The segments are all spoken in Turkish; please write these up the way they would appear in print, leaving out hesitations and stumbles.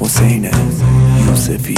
حسین یوسفی.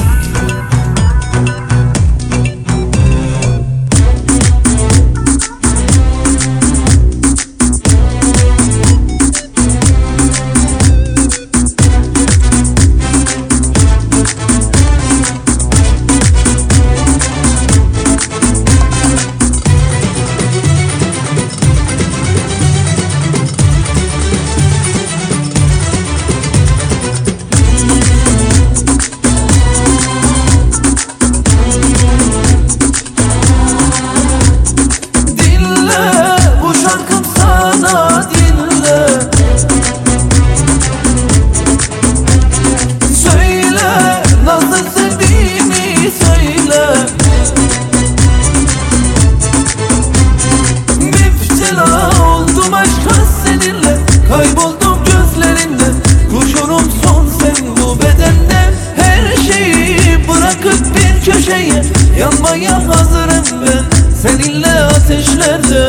Kayboldum gözlerinde, koşurum son sen bu bedende. Her şeyi bırakıp bir köşeye, yanmaya hazırım ben seninle ateşlerde.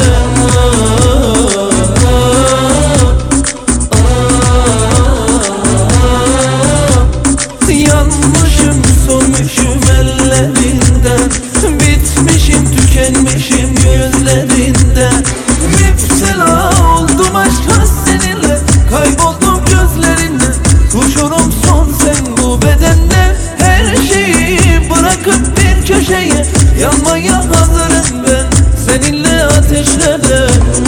Yanmışım, solmuşum ellerinden, bitmişim, tükenmişim gözlerinden. Müptela oldum aşka seninle, kayboldum gözlerinde, koşurum son sen bu bedende. Her şeyi bırakıp bir köşeye, yanmaya hazırım ben seninle ateşlerde.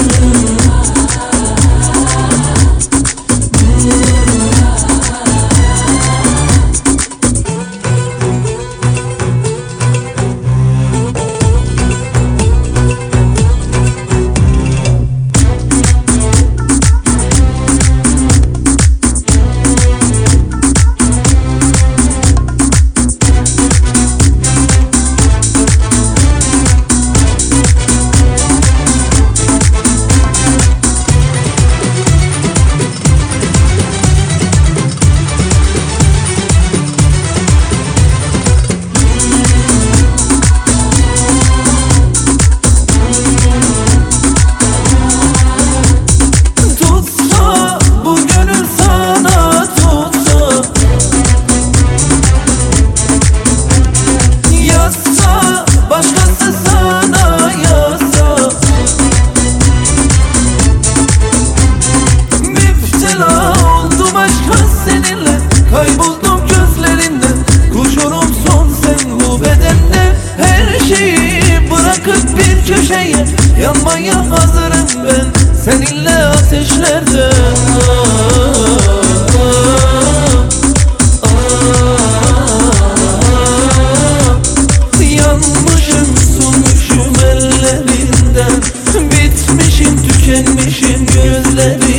Kayboldum gözlerinde, koşurum son sen bu bedende. Her şeyi bırakıp bir köşeye, yanmaya hazırım ben seninle ateşlerde. Yanmışım, solmuşum ellerinden, bitmişim, tükenmişim gözlerim.